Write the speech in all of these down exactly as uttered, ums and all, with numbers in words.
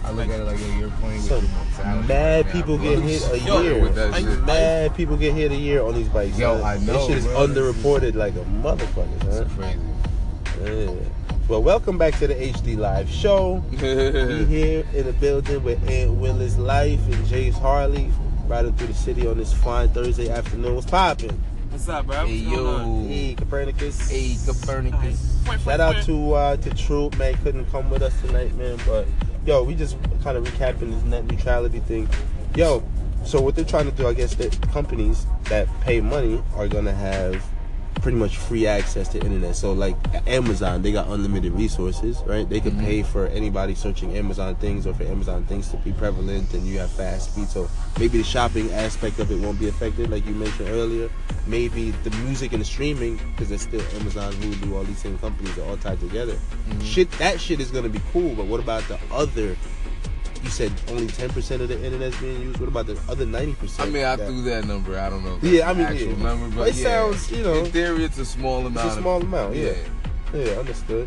I look at it like, yo, you're playing with So, your mortality mad right people now, get bro. hit a Yo, year. with that Like, shit. mad people get hit a year on these bikes. Yo, son. I know, This shit is bro. underreported like a motherfucker, son. It's crazy. Yeah. Well, welcome back to the H D Live Show. We here in the building with Aunt Willis Life and Jace Harley, riding through the city on this fine Thursday afternoon. What's poppin'? What's up, bro? Hey, What's going yo. on? Hey, Copernicus. Hey, Copernicus. Shout out to uh, to Troop, man. Couldn't come with us tonight, man. But yo, we just kind of recapping this net neutrality thing. Yo, so what they're trying to do, I guess, that companies that pay money are gonna have pretty much free access to internet. So like Amazon, they got unlimited resources, right? They could mm-hmm. pay for anybody searching Amazon things or for Amazon things to be prevalent, and you have fast speed. So maybe the shopping aspect of it won't be affected, like you mentioned earlier. Maybe the music and the streaming, because it's still Amazon, Hulu, all these same companies are all tied together. Mm-hmm. Shit, that shit is gonna be cool. But what about the other? You said only ten percent of the internet's being used. What about the other ninety percent? I mean, I that, threw that number. I don't know. If that's yeah, I mean, actual yeah. number, but it yeah. sounds, you know, in theory, it's a small amount. It's a small amount. Yeah. yeah, yeah, understood.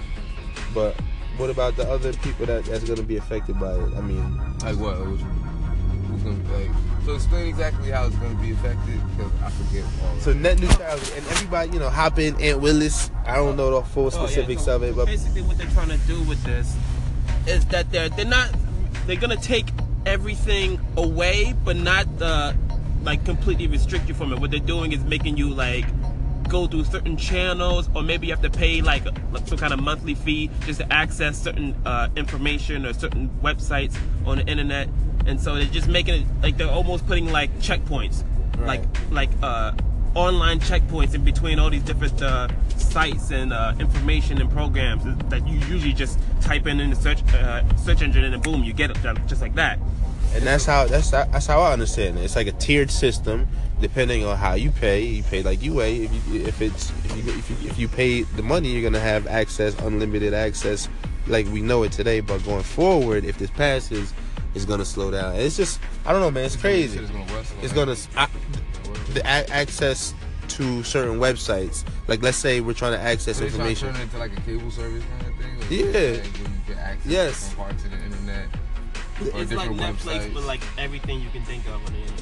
But what about the other people that that's going to be affected by it? I mean, like what? Like, who's going to like? So explain exactly how it's going to be affected, because I forget all. So net neutrality, and everybody, you know, hop in. Aunt Willis. I don't know the full specifics oh, yeah. so of it, but basically, what they're trying to do with this is that they're they're not. They're gonna take everything away, but not uh, like completely restrict you from it. What they're doing is making you like go through certain channels, or maybe you have to pay like some kind of monthly fee just to access certain uh, information or certain websites on the internet. And so they're just making it like they're almost putting like checkpoints, right. like like uh, online checkpoints in between all these different uh, sites and uh, information and programs that you usually just type in in the search uh, search engine, and then boom, you get it just like that. And that's how that's that's how I understand it. It's like a tiered system, depending on how you pay. You pay like you weigh. If you if it's if you if you, if you pay the money, you're gonna have access, unlimited access, like we know it today. But going forward, if this passes, it's gonna slow down. It's just I don't know, man. It's crazy. It's gonna. It's gonna I, the a- access to certain websites. Like let's say we're trying to access so information. Turn it into like a cable service kind of thing. Like yeah. Like where you get access yes. to different parts of the internet. It's like Netflix, websites. but like everything you can think of on the internet.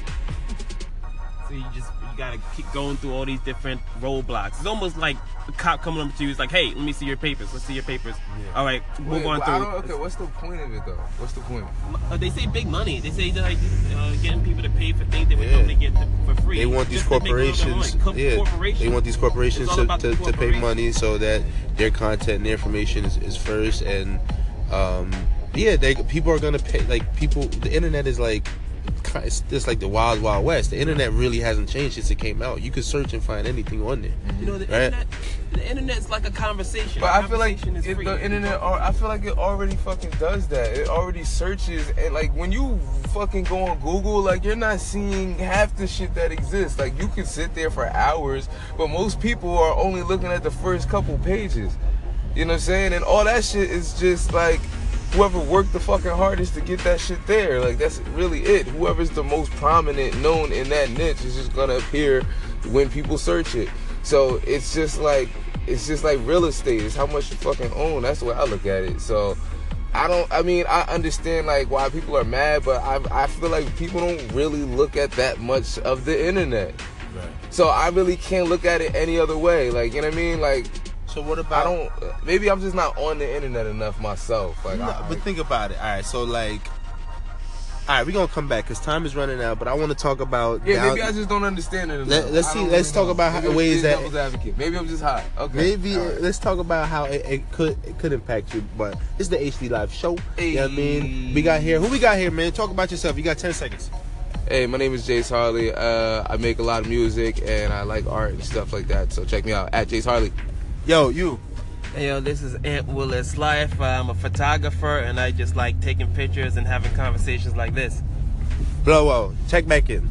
So you just you gotta keep going through all these different roadblocks. It's almost like a cop coming up to you. It's like, hey, let me see your papers. Let's see your papers. Yeah. All right, move Wait, on well, through. I don't, okay, what's the point of it though? What's the point? Uh, they say big money. They say like uh, getting people to pay for things they would yeah. normally get to, for free. They want these Just corporations. Co- yeah, corporations. they want these corporations to, to, to pay money so that their content and their information is, is first. And um, yeah, they people are gonna pay. Like people, the internet is like. It's just like the wild, wild west. The internet really hasn't changed since it came out. You can search and find anything on there. You know, the right? internet, the internet's like a conversation. But a I feel like conversation it, is the internet, I feel like it already fucking does that. It already searches, and like when you fucking go on Google, like you're not seeing half the shit that exists. Like you can sit there for hours, but most people are only looking at the first couple pages. You know what I'm saying? And all that shit is just like whoever worked the fucking hardest to get that shit there. Like that's really it. Whoever's the most prominent, known in that niche is just gonna appear when people search it. So it's just like it's just like real estate. It's how much you fucking own. That's the way I look at it. So I don't I mean I understand like why people are mad, but I I feel like people don't really look at that much of the internet. Right. So I really can't look at it any other way. Like, you know what I mean? Like, so what about? I don't. Maybe I'm just not on the internet enough myself. Like, no, I, but think about it. All right, so like, all right, we're gonna come back because time is running out. But I want to talk about. Yeah, down, maybe I just don't understand it enough. Let, let's see. Let's really talk about maybe how, I'm ways that. Devil's advocate. Maybe I'm just hot. Okay. Maybe right. Let's talk about how it, it could it could impact you. But it's the H D Live Show. Hey. You know what I mean? We got here. Who we got here, man? Talk about yourself. You got ten seconds. Hey, my name is Jace Harley. Uh, I make a lot of music and I like art and stuff like that. So check me out at Jace Harley. Yo, you. Hey, yo, this is Aunt Willis Life. I'm a photographer and I just like taking pictures and having conversations like this. Blow out. Check back in.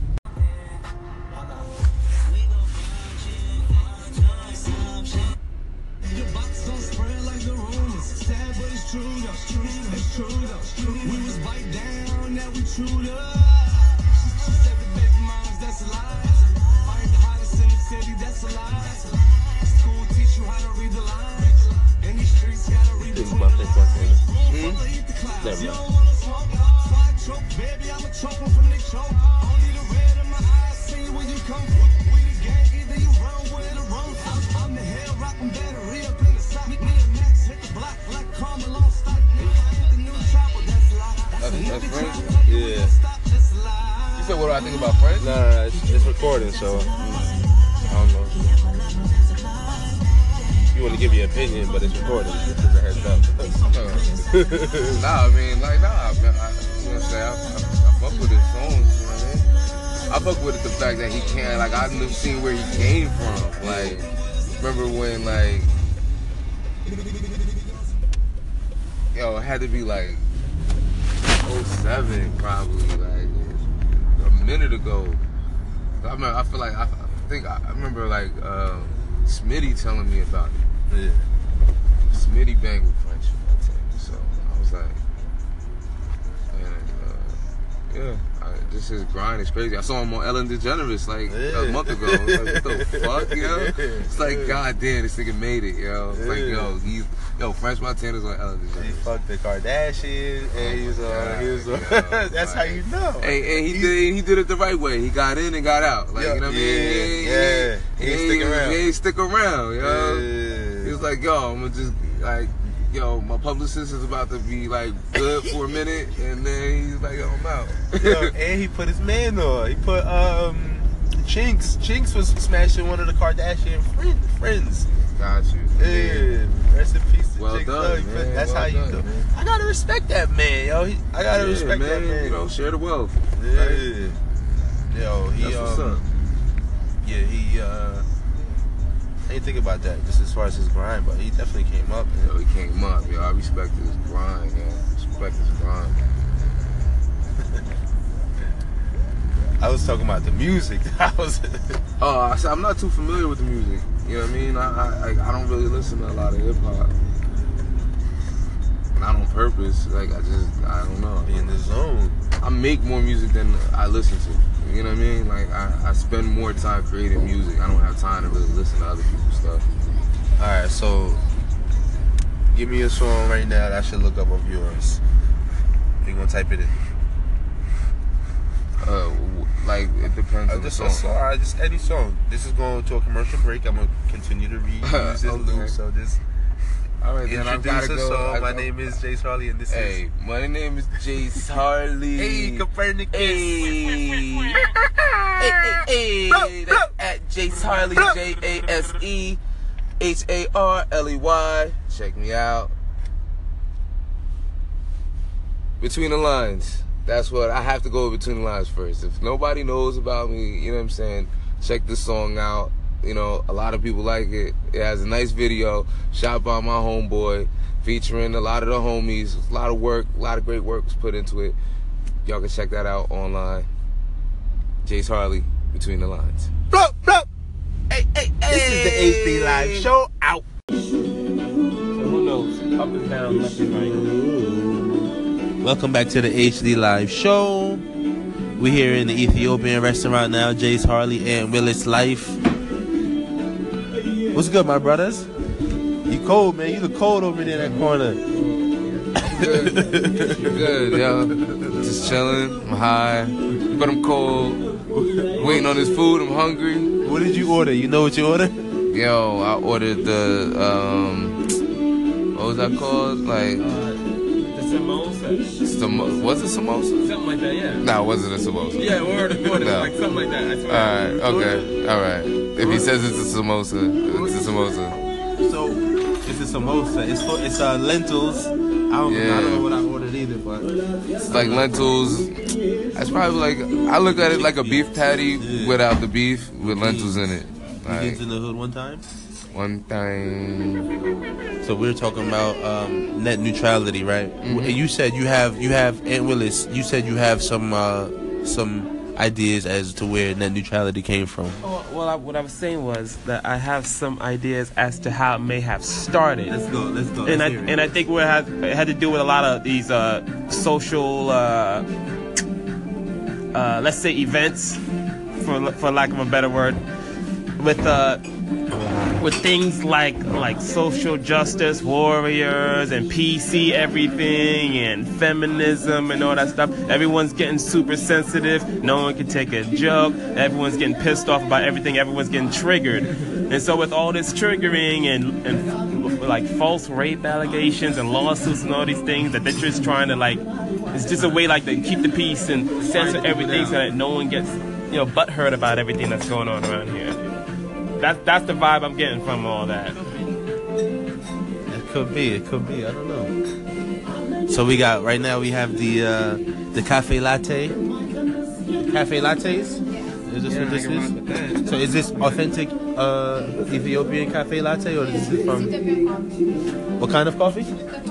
Never mind. That's, that's French? Yeah. You said, what do I think about French? Nah, nah, it's, it's recording, so I don't know. You want to give your opinion, but it's recording. This is a heads up. Nah, I mean, like, nah, I, I, you know what I'm saying? I, I, I fuck with his songs, you know what I mean? I fuck with it, the fact that he can't, like, I've never seen where he came from. Like, remember when, like, yo, it had to be, like, oh seven, probably, like, a minute ago. I remember, I feel like, I, I think, I remember, like, uh, Smitty telling me about it. Yeah. Smitty banged with French, so I was like, man, uh, yeah, I, just his grind is crazy. I saw him on Ellen DeGeneres like yeah. a month ago. I was like, what the fuck, yo? It's like, god damn, this nigga made it, yo. It's like, yo, he's, yo, French Montana's on Ellen He DeGeneres. fucked the Kardashians, and he was on. God, He was on. yo, That's how like- you know. And, and he did he did it the right way. He got in and got out. Like, you know what I mean? Yeah, He ain't- yeah. He ain't stick around. He ain't stick around, yo. Yeah. He was like, yo, I'm gonna just, like, yo, my publicist is about to be, like, good for a minute, and then he's like, yo, I'm out. Yo, and he put his man on. He put um Chinks. Chinks was smashing one of the Kardashian friend, friends. Got you. Yeah. Rest in peace to Well Chinks. done, Yo, he put- man. That's Well how you done, do. man. I gotta respect that man, yo. He, I gotta Yeah, respect man, that man. You know, share the wealth. Yeah. Right? Yo, he That's what's um, up. yeah, he uh I didn't think about that just as far as his grind, but he definitely came up. Man. Yo, he came up, yo. I respect his grind, man. Respect his grind. I was talking about the music. I was Oh, I said I'm not too familiar with the music. You know what I mean? I I, I don't really listen to a lot of hip hop. Not on purpose. Like, I just, I don't know. in the zone. I make more music than I listen to. You know what I mean? Like, I, I spend more time creating music. I don't have time to really listen to other people's stuff. All right, so give me a song right now that I should look up of yours. You're gonna type it in. Uh, w- like, it depends Uh, on the just song. a song, all right, just any song. This is going to a commercial break. I'm gonna continue to reuse this Okay. loop. So just All right, then I introduce gotta a go. song. I My go- name is Jace Harley, and this Hey, my name is Jace Harley. is Hey Copernicus. Hey, hey, hey, hey. That's at Jace Harley, J A S E H A R L E Y. Check me out. Between the Lines. That's what I have to go between the lines first. If nobody knows about me, you know what I'm saying, check this song out. You know, a lot of people like it. It has a nice video shot by my homeboy, featuring a lot of the homies. A lot of work, a lot of great work was put into it. Y'all can check that out online. Jace Harley, Between the Lines. Blow, blow. Hey, hey, hey. This is the H D Live Show. Out. So who knows? Up and down, left and right. Welcome back to the H D Live Show. We're here in the Ethiopian restaurant now. Jace Harley and Willis Life. What's good, my brothers? You cold, man. You look cold over there in that corner. Good. Good, yo. Just chilling. I'm high, but I'm cold. Waiting on this food. I'm hungry. What did you order? You know what you ordered? Yo, I ordered the um, what was that called? Like, Uh, the samosa. samo- was it samosa? Something like that, yeah. No, it wasn't a samosa. Yeah, word of word, No. like something like that. I swear. All right. Okay. All right. If he says it's a samosa, it's a samosa. So it's a samosa. It's for, it's uh, lentils. I don't, I Yeah. don't know what I ordered either, but It's like lentils. It's probably like, I look at it like a beef patty without the beef with lentils in it. you Like, get in the hood one time. one thing. So we're talking about um, net neutrality, right? Mhm. And you said you have you have Aunt Willis. You said you have some uh, some ideas as to where net neutrality came from. Oh, well, I, what I was saying was that I have some ideas as to how it may have started. go. Let's go. and I and I think what it had, it had to do with a lot of these uh, social, uh, uh, let's say, events, for for lack of a better word, with uh, with things like like social justice warriors and P C everything and feminism and all that stuff. Everyone's getting super sensitive. No one can take a joke. Everyone's getting pissed off about everything. Everyone's getting triggered. And so with all this triggering and, and like false rape allegations and lawsuits and all these things that they're just trying to like, it's just a way like to keep the peace and censor everything so that no one gets, you know, butthurt about everything that's going on around here. That's that's the vibe I'm getting from all that. It could be. It could be. I don't know. So we got right now. We have the uh, the cafe latte. Cafe lattes. Is this Yeah, what this I can rock with is? that. So is this authentic uh, Ethiopian cafe latte, or is this from what kind of coffee?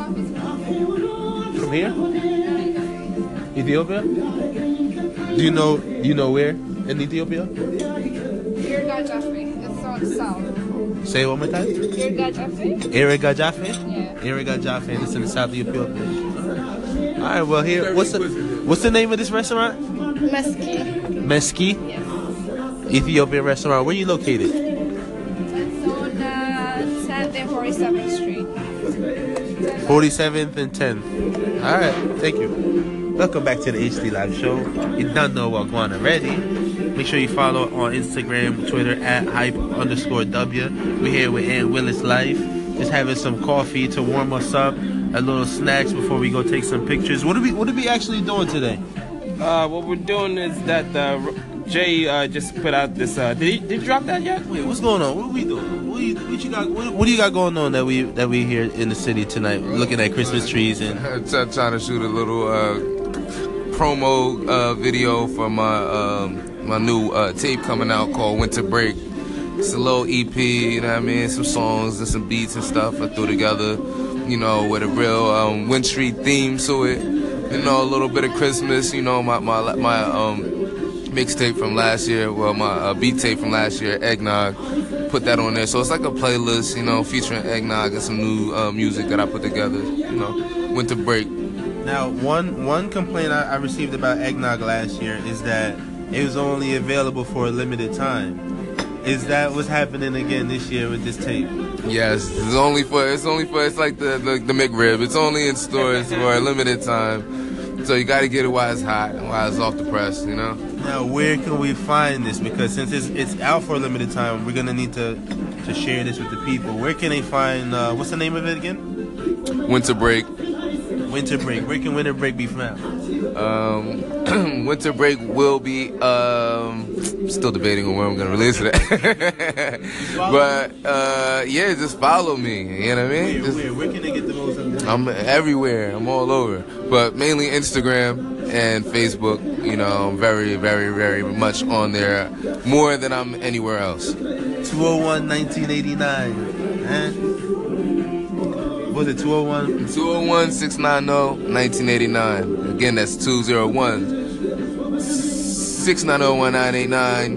From here? Ethiopia? Do you know? Do you know where in Ethiopia? Irga Jaffe. It's on south. Say it one more time. Irga Jaffe? Irga Jaffe? Yeah. Irga Jaffe, and it's in the south of Ethiopia. All right, well here, what's the what's the name of this restaurant? Meski. Meski, Yes. Ethiopian restaurant. Where you located? It's on uh, tenth and forty-seventh Street. forty-seventh and tenth. All right, thank you. Welcome back to the H D Live Show. You don't know what going already. Make sure you follow on Instagram, Twitter at hype underscore W. We're here with Aunt Willis Life. Just having some coffee to warm us up, a little snacks before we go take some pictures. What are we What are we actually doing today? Uh, what we're doing is that uh, Jay uh, just put out this. Uh, did he did you drop that yet? Wait, what's going on? What are we doing? What, you, what you got? What, what do you got going on that we that we here in the city tonight, looking at Christmas trees and? Try- trying to shoot a little uh, promo uh, video for my um, my new uh, tape coming out called Winter Break. It's a little E P, you know what I mean? Some songs and some beats and stuff I threw together, you know, with a real um, Win Street theme to it. You know, a little bit of Christmas. You know, my my my um mixtape from last year, well, my uh, beat tape from last year, Eggnog. Put that on there, so it's like a playlist, you know, featuring Eggnog and some new uh, music that I put together. You know, Winter Break. Now, one one complaint I, I received about Eggnog last year is that it was only available for a limited time. Is that what's happening again this year with this tape? Yes, it's only for it's only for it's like the the, the McRib. It's only in stores for a limited time, so you got to get it while it's hot and while it's off the press. You know. Now, where can we find this? Because since it's, it's out for a limited time, we're gonna need to to share this with the people. Where can they find? Uh, what's the name of it again? Winter Break. Winter Break. Where can Winter Break be found? Um, Winter Break will be. Um, still debating on where I'm gonna release it at. But uh, yeah, just follow me. You know what I mean? Where, Just- where, where can they get the most of it? I'm everywhere. I'm all over, but mainly Instagram and Facebook. You know, I'm very, very, very much on there, more than I'm anywhere else. two oh one, nineteen eighty-nine. Eh? Was it two oh one? two oh one, six nine oh, nineteen eighty-nine. Again, that's two oh one, six nine oh, one nine eight nine.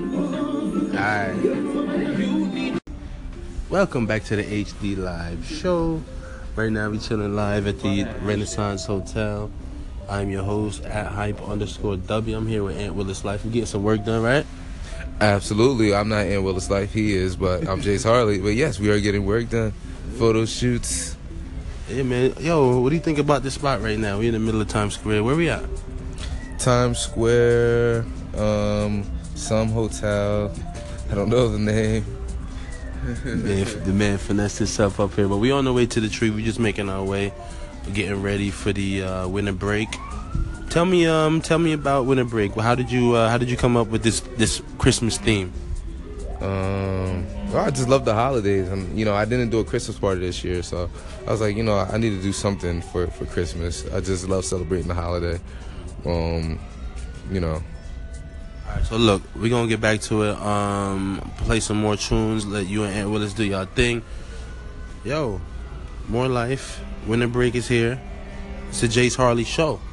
Alright. Welcome back to the H D Live Show. Right now we chilling live at the Renaissance Hotel. I'm your host at hype underscore W. I'm here with Aunt Willis Life. We're getting some work done, right? Absolutely. I'm not in Willis Life. He is, but I'm Jace Harley. But yes, we are getting work done. Photo shoots. Hey man, yo, what do you think about this spot right now? We're in the middle of Times Square. Where we at? Times Square, um, some hotel. I don't know the name. Man, the man finessed himself up here, but we on the way to the tree. We just making our way, getting ready for the uh, winter break. Tell me, um, tell me about winter break. How did you, uh, how did you come up with this this Christmas theme? Um, well, I just love the holidays, and you know, I didn't do a Christmas party this year, so I was like, you know, I need to do something for, for Christmas. I just love celebrating the holiday. Um, you know. All right, so look, we're gonna get back to it. Um, play some more tunes. Let you and Aunt Willis do y'all thing. Yo, more life. Winter break is here. It's the Jace Harley Show.